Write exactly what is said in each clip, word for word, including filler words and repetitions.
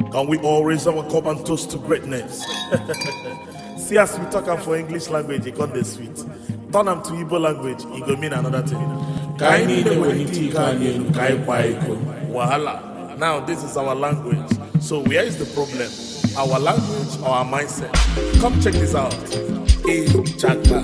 Can we all raise our cup and toast to greatness? See, as we talk for English language, it got the sweet. Turn them to Igbo language, it go mean another thing. Wahala. Now, this is our language. So, where is the problem? Our language or our mindset? Come check this out. Hey, chaka.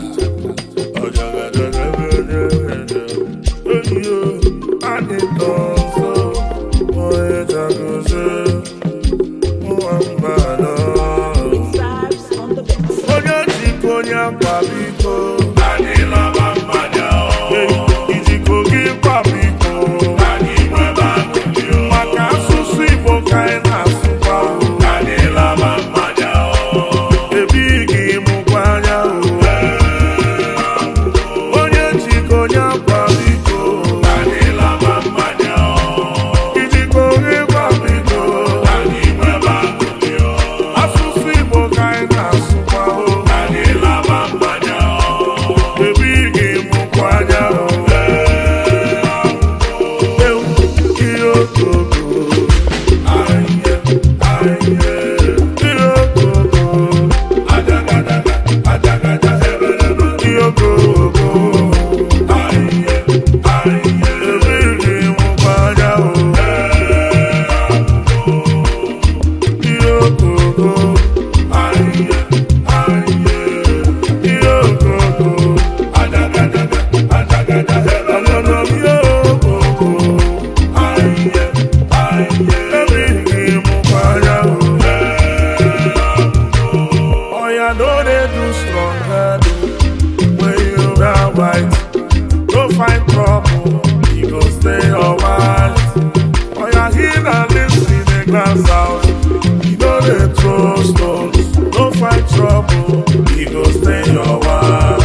Find trouble, he go stay alright. Oh, yeah, he that lives in a glass house, he know they throw stones. Don't find trouble, he go stay alright.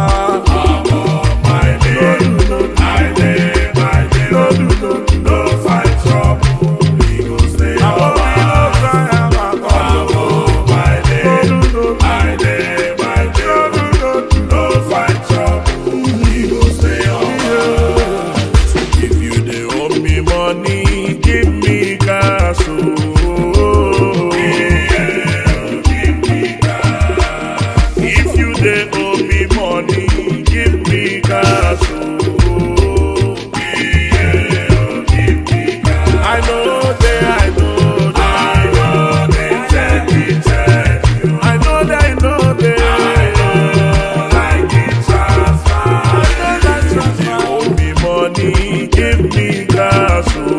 My day, my day, my day. No, no, no, don't find trouble, he go stay alright. My day, my day, my day. Don't find trouble, he go stay alright. Money, give me cash, oh, yeah, give me cash. If you dey owe me money, give me cash, oh, yeah, give me cash. I know they, I know they, I know they check me, check you. I know they, I know they, I know like it transfer. I know that transfer. If you owe me money, give me cash, oh.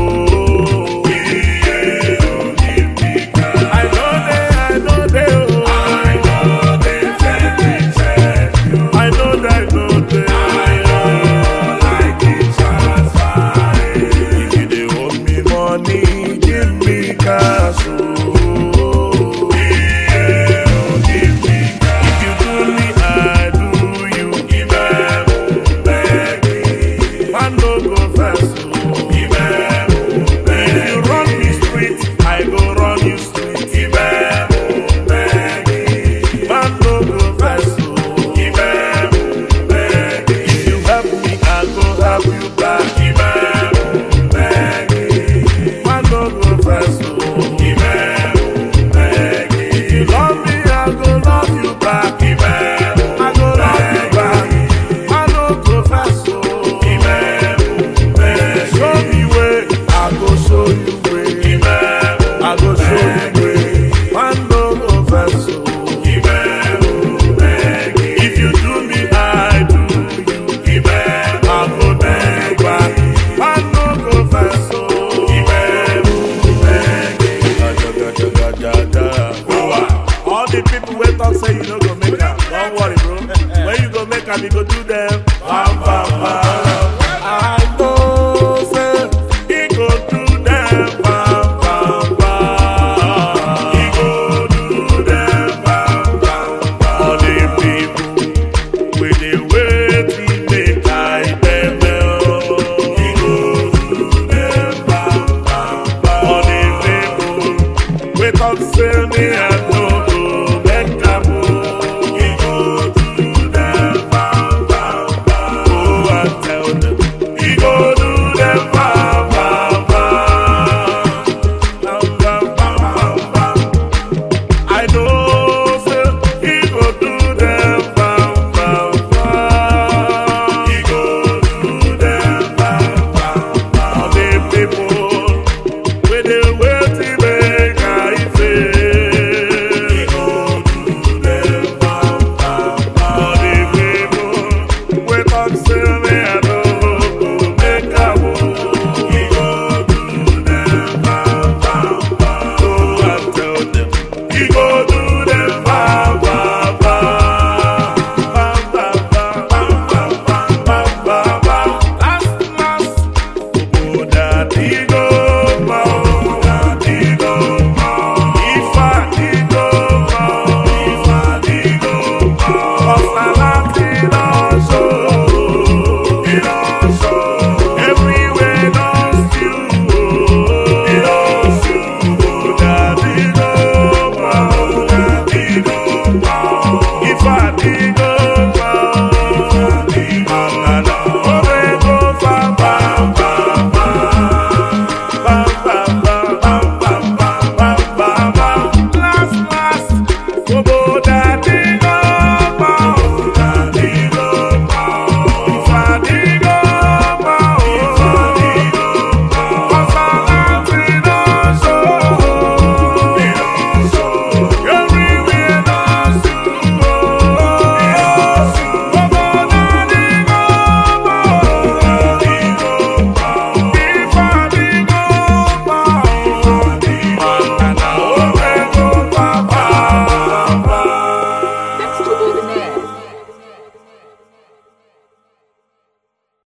Say you no go make am, don't worry, bro. When you go make am, you go do them. Bam, bam, bam. I know, say he go do them. Bam, bam, bam. He go do them. Bam, bam, bam. All the people with the way we make I them. He go do them. Bam, bam, bam. All the people with us say me and